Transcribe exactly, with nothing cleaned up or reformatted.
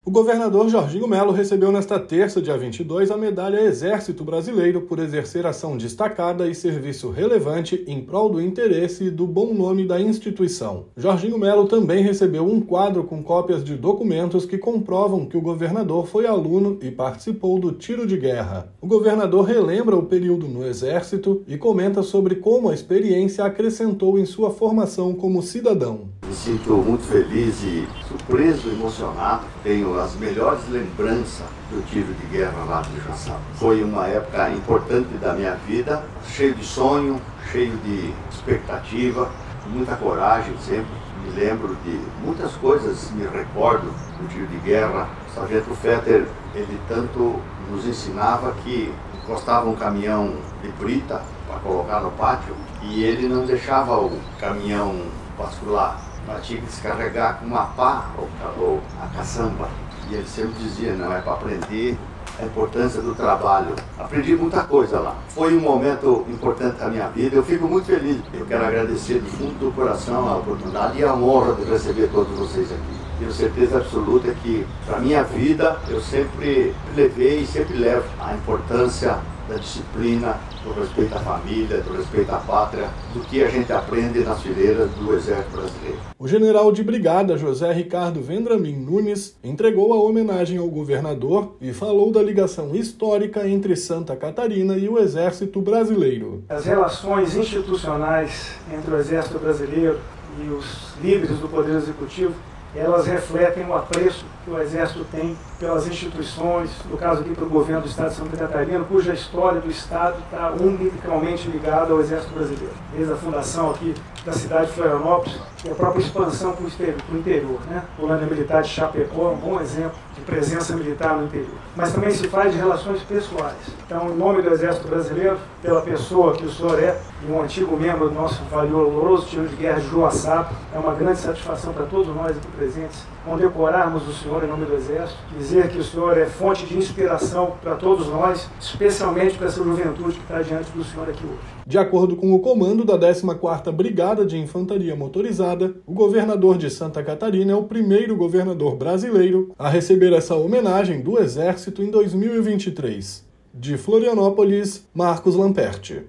O governador Jorginho Melo recebeu nesta terça, dia vinte e dois, a medalha Exército Brasileiro por exercer ação destacada e serviço relevante em prol do interesse e do bom nome da instituição. Jorginho Melo também recebeu um quadro com cópias de documentos que comprovam que o governador foi aluno e participou do tiro de guerra. O governador relembra o período no Exército e comenta sobre como a experiência acrescentou em sua formação como cidadão. Me sinto muito feliz e surpreso, emocionado. Tenho as melhores lembranças do tiro de guerra lá de Joaçaba. Foi uma época importante da minha vida, cheio de sonho, cheio de expectativa, muita coragem sempre. Me lembro de muitas coisas, me recordo do tiro de guerra. O sargento Fetter, ele tanto nos ensinava que encostava um caminhão de brita para colocar no pátio e ele não deixava o caminhão bascular. Nós tínhamos que descarregar com uma pá ou a caçamba. E ele sempre dizia, não, é para aprender a importância do trabalho. Aprendi muita coisa lá. Foi um momento importante da minha vida. Eu fico muito feliz. Eu quero agradecer do fundo do coração a oportunidade e a honra de receber todos vocês aqui. Tenho certeza absoluta que, para a minha vida, eu sempre levei e sempre levo a importância da disciplina, do respeito à família, do respeito à pátria, do que a gente aprende nas fileiras do Exército Brasileiro. O general de brigada José Ricardo Vendramin Nunes entregou a homenagem ao governador e falou da ligação histórica entre Santa Catarina e o Exército Brasileiro. As relações institucionais entre o Exército Brasileiro e os líderes do Poder Executivo, elas refletem o apreço que o Exército tem pelas instituições, no caso aqui para o governo do Estado de Santa Catarina, cuja história do Estado está umbilicalmente ligada ao Exército Brasileiro. Desde a fundação aqui da cidade de Florianópolis e a própria expansão para o interior, para o interior, né? O Colônia Militar de Chapecó é um bom exemplo de presença militar no interior. Mas também se faz de relações pessoais. Então, em nome do Exército Brasileiro, pela pessoa que o senhor é, e um antigo membro do nosso valoroso tiro de guerra de Joaçaba, é uma grande satisfação para todos nós aqui presentes condecorarmos o senhor em nome do Exército, dizer que o senhor é fonte de inspiração para todos nós, especialmente para essa juventude que está diante do senhor aqui hoje. De acordo com o comando da décima quarta Brigada de Infantaria Motorizada, o governador de Santa Catarina é o primeiro governador brasileiro a receber essa homenagem do Exército em dois mil e vinte e três. De Florianópolis, Marcos Lamperti.